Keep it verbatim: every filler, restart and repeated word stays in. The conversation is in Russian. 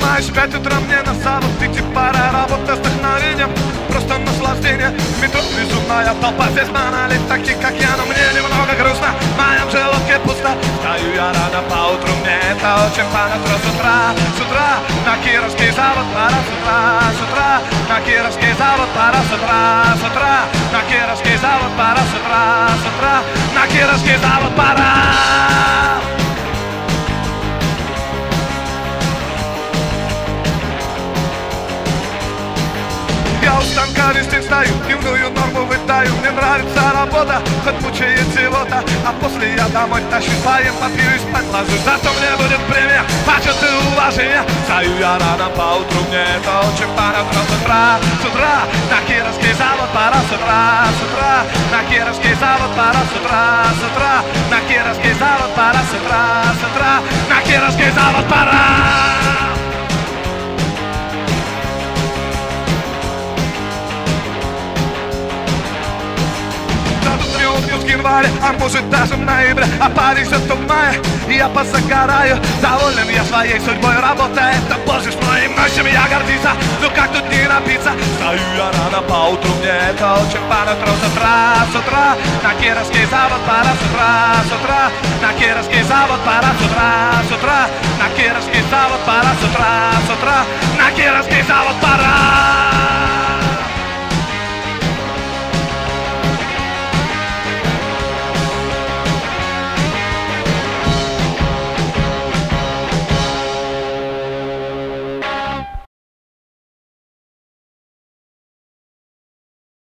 Поднимаюсь в пять утра, мне на завод идти пора. Работа с вдохновением, просто наслаждение. Метро безумная толпа, здесь монолит таких, как я. Но мне немного грустно, в моем желудке пусто. Встаю я рано поутру, мне это очень понравилось. С утра, с утра на Кировский завод пора. С утра, с утра на Кировский завод пора. С утра, с утра на Кировский завод пора. С утра, с утра на Кировский завод пора. Я у станка весь день стою, дневную норму вытаю. Мне нравится работа, хоть мучает всего-то. А после я домой тащусь, поем, попью и спать ложусь. Зато мне будет премия, почет и уважение. Стою я рано поутру, мне это очень понравилось. С утра, с утра на Кировский завод пора. С утра, с утра на Кировский завод пора. С утра, с утра на Кировский завод пора. С утра, с утра на Кировский завод пора. В январе, а может даже в ноябре, а Париж это в мае, и я позагораю. Доволен я своей судьбой, работа это боже с моим ночью я гордиться. Ну как тут не напиться? Стою я рано поутру, мне это очень понравилось. С утра, с утра на Кировский завод пора. С утра, с утра на Кировский завод пора. С утра, с утра на Кировский завод пора. С утра, с утра на Кировский завод пора.